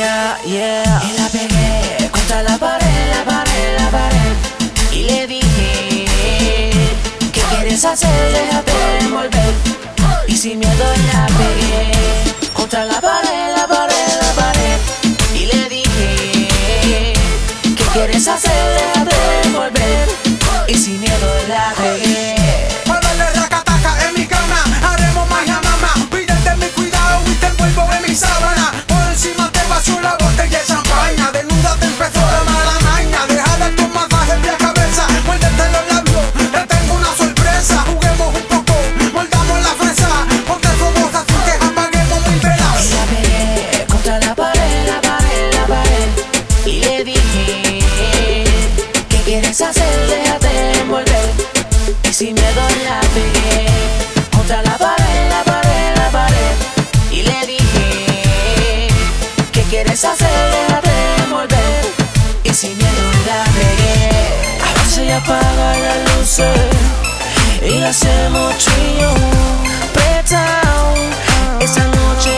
allá, yeah. Y la pegué contra la pared, la pared, la pared. Y le dije, ¿qué quieres hacer? Déjate envolver. Y sin miedo la pegué contra la pared, la pared, la pared. Y le dije, ¿qué quieres hacer? Déjate envolver. Y sin miedo la pegué. Pa' darle racataca en mi cama, haremos magia, mamá. Pídete mi cuidado y te envuelvo en mi sábana. Por encima te vació la botella de champaña. Desnuda te empezó la mala maña. Deja de tu masaje en la cabeza, muérdete los labios, te tengo una sorpresa. Juguemos un poco, mordamos la fresa. Ponte fogosa sin que apaguemos muy velas. Y la pegué contra la pared, la pared, la pared. Y le dije, ¿qué quieres hacer? Déjate envolver. Y sin miedo la pegué contra la pared, la pared, la pared. Y le dije, ¿qué quieres hacer? Déjate envolver. Y sin miedo la pegué. A veces ya apaga las luces y la hacemos tú y yo apretado. Esa noche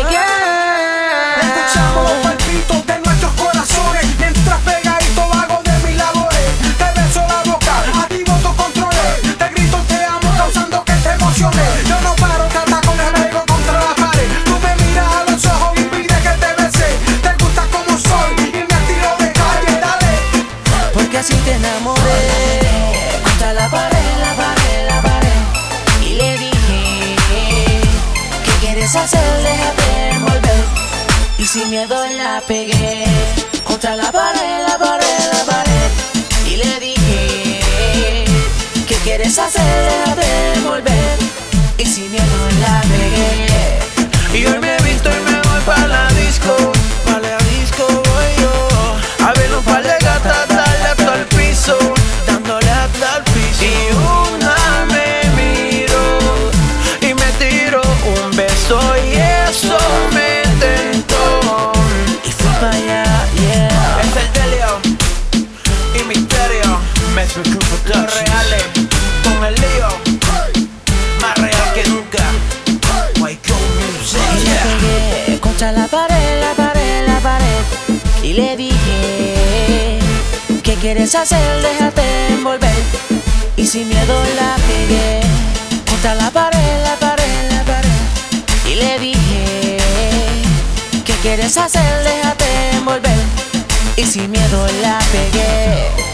Escuchamos los palpitos de nuestros corazones mientras pegadito hago de mis labores. Te beso la boca, activo tus controles. Te grito te amo causando que te emociones. Yo no paro, te ataco, me pego contra la pared. Tú me miras a los ojos y pides que te bese. Te gusta como soy y me tiro de calle, dale. porque así te enamoré. Contra la pared, la pared, la pared. Y le dije, ¿qué quieres hacer? Déjate envolver. Y sin miedo la pegué contra la pared, la pared, la pared. Y le dije, ¿qué quieres hacer? Déjate envolver. Y sin miedo la pegué. Y hoy me he visto y me voy pa' la disco. Pa' la disco voy yo. A ver un par de gatas, darle hasta el piso. Dándole hasta el piso. Y una me miró y me tiró un beso y eso me tentó. Y fui para allá, yeah. Es el Delio y Misterio. Los reales con el lío. Más real que nunca. Waco Music. Y le pegué contra la pared, la pared, la pared. Y le dije, ¿qué quieres hacer? Déjate envolver. Y sin miedo la pegué contra la pared, la pared, la pared. Y le dije, ¿qué quieres hacer? Déjate envolver. Y sin miedo la pegué.